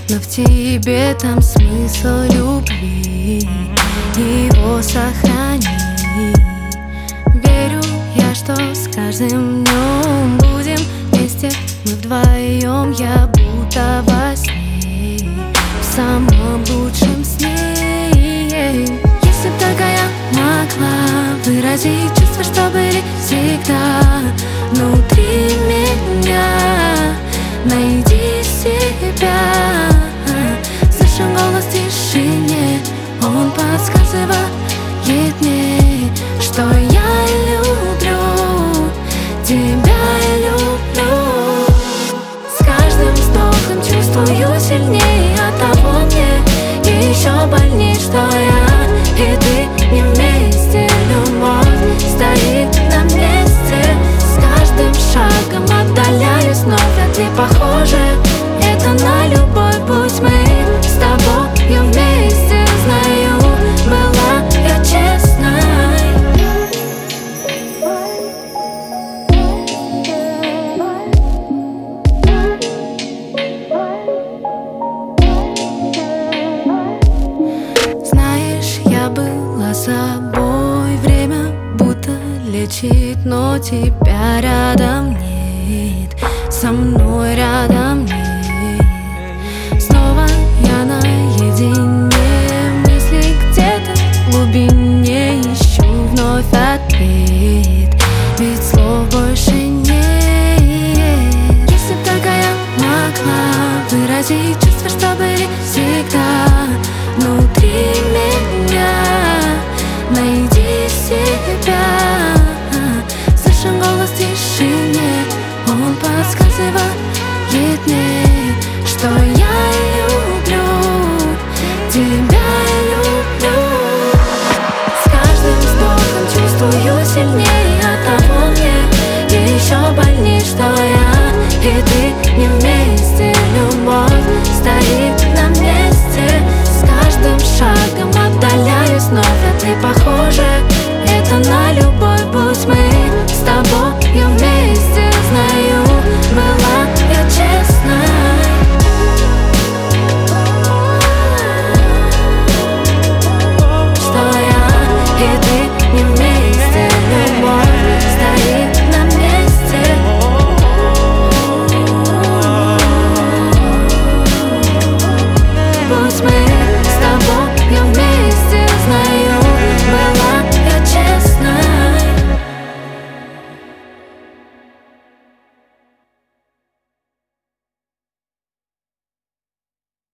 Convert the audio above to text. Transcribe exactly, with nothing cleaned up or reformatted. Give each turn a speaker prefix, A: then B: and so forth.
A: но в тебе там смысл любви. Его сохрани. Верю я, что с каждым днем будем вместе мы вдвоем. Я будто во сне, в самом лучшем сне. Если б только я могла выразить чувства, что были всегда внутри меня. Найди себя. Слышу голос в тишине, он подсказывает мне, что я люблю тебя, люблю. С каждым вздохом чувствую сильнее, оттого мне еще больней, что я и ты не вместе. Любовь стоит на месте. С каждым шагом отдаляюсь, но вряд ли похоже это на любовь. Будь мы с тобою вместе, знаю, была я честной. Знаешь, я была собой, время будто лечит, но тебя рядом нет, со мной рядом нет. Снова я наедине, мысли где-то в глубине, ищу вновь ответ, ведь слов больше нет. Если б только я могла выразить чувства, что были всегда внутри меня. Найди себя. Слышу голос в тишине, он подсказывает мне, что я